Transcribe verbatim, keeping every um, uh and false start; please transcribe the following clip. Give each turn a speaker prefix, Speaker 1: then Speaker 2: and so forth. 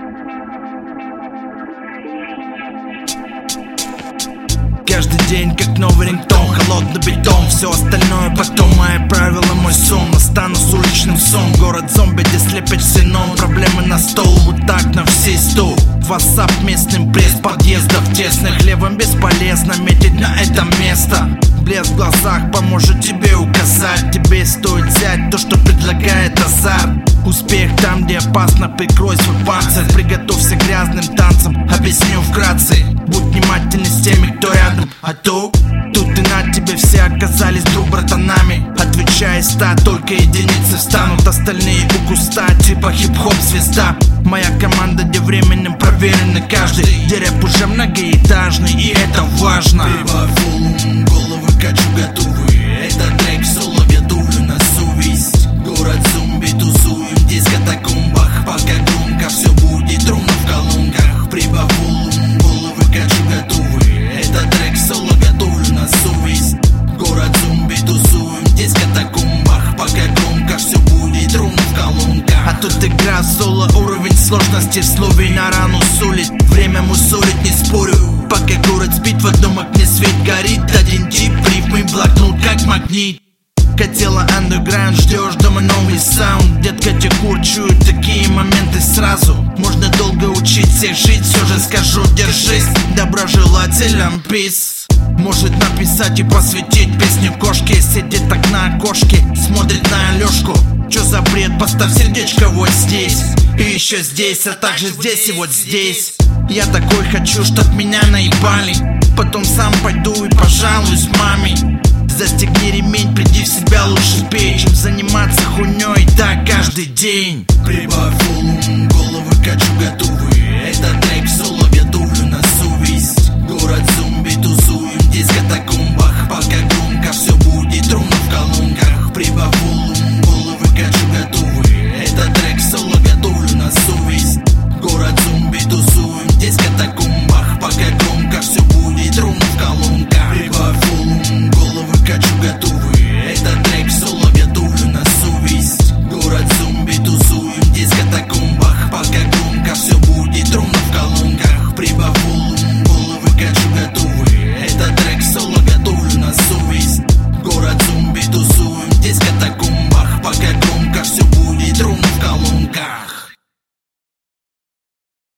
Speaker 1: Каждый день как новый рингтон, холодный бетон. Все остальное потом, мои правила, мой сон. Настану с уличным сон, город зомби, где слепят ксенон. Проблемы на стол, вот так на все сто. Ватсап, местным пресс, подъездов тесных. Левым бесполезно метить на это место. Блеск в глазах поможет тебе указать. Тебе стоит взять то, что предлагает азарт. Успех там, где опасно, прикрой свой панцирь. Приготовься к грязным танцам, объясню вкратце. Будь внимательный с теми, кто рядом. А то тут и на тебе все оказались друг братанами. Отвечая ста, только единицы встанут. Остальные у куста, типа хип-хоп звезда. Моя команда, где временем проверенный каждый. Где рэп уже многоэтажный, и это важно.
Speaker 2: Прибавь волум, головы качу готовы. Это трек соло, готовлю на совесть. Город зомби, тусуем здесь в катакомбах. Пока громко все будет ровно в колонках. Прибавь волум, головы качу готовы. Это трек соло, готовлю на совесть. Город зомби, тусуем здесь в катакомбах. Пока громко все будет ровно в колонках.
Speaker 1: А тут игра соло, уровень сложности в слове на рану сулит. Время мусорит, не спорю. Пока город спит, в одном окне свет горит. Один тип, рифмы, блокнот как магнит. Хотела андеграунд, ждешь дома новый саунд. Детка, текур, чуют такие моменты сразу. Можно долго учить всех жить, все же скажу, держись. Доброжелателям peace. Может написать и посвятить песню кошке. Сидит так на окошке, смотрит на Алешку. Чё за бред, поставь сердечко вот здесь. И еще здесь, а также здесь и вот здесь. Я такой хочу, чтоб меня наебали. Потом сам пойду и пожалуюсь маме. Застегни ремень, приди в себя, лучше пей, чем заниматься хуйней так каждый день.
Speaker 2: Прибавь волум,